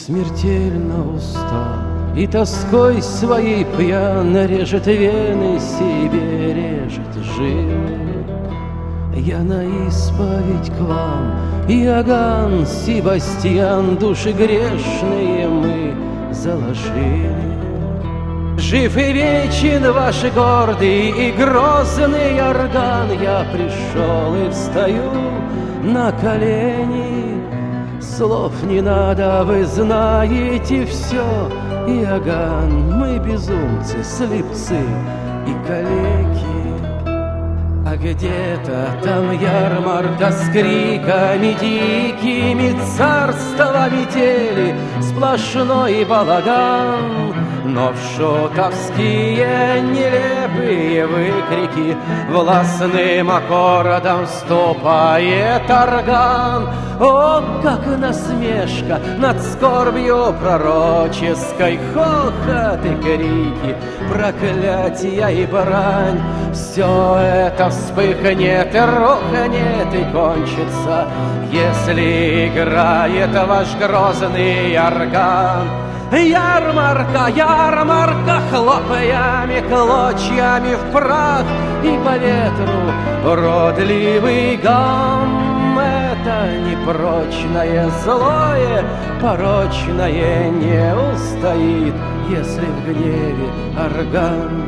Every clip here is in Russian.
смертельно устал и тоской своей пьяно режет вены, себе режет жилы. Я на исповедь к вам, Иоганн Себастьян, души грешные мы заложили. Жив и вечен ваш гордый и грозный орган, я пришел и встаю на колени. Слов не надо, вы знаете все, Иоганн, мы безумцы, слепцы и калеки. А где-то там ярмарка с криками дикими, царства метели, сплошной балаган. Но в шутовские нелепые выкрики властным аккордом вступает орган. О, как насмешка над скорбью пророческой, хохот и крики, проклятия и брань. Все это вспыхнет и рухнет и кончится, если играет ваш грозный орган. Ярмарка, ярмарка, хлопаями, клочьями в прах и по ветру уродливый гам. Это непрочное, злое, порочное не устоит, если в гневе орган.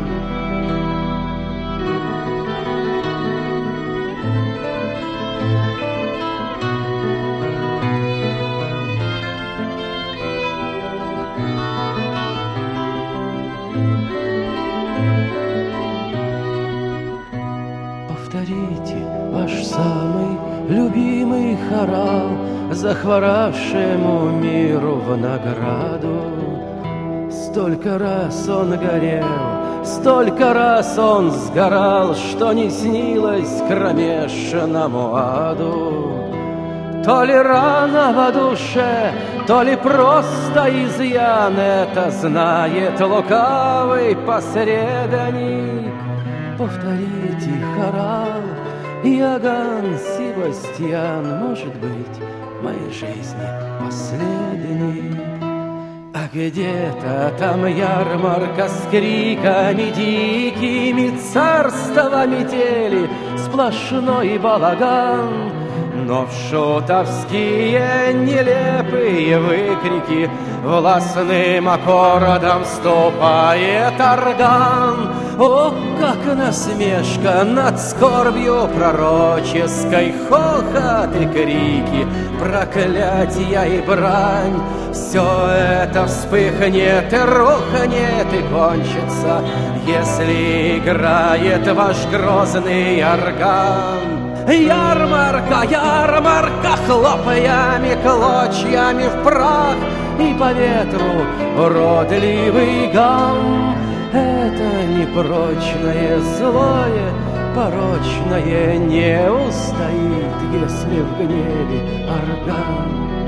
Повторите ваш самый любимый хорал захворавшему миру в награду. Столько раз он горел, столько раз он сгорал, что не снилось кромешному аду. То ли рана во душе, то ли просто изъян, это знает лукавый посредник. Повторите хорал, Иоганн Себастьян, может быть, в моей жизни последний. А где-то там ярмарка с криками дикими, царства метели, сплошной балаган. Но в шутовские нелепые выкрики властным аккордом вступает орган. О, как насмешка над скорбью пророческой, хохот и крики, проклятия и брань. Все это вспыхнет и рухнет и кончится, если играет ваш грозный орган. Ярмарка, ярмарка, хлопаями, клочьями в прах и по ветру уродливый гам. Это непрочное, злое, порочное не устоит, если в гневе орган.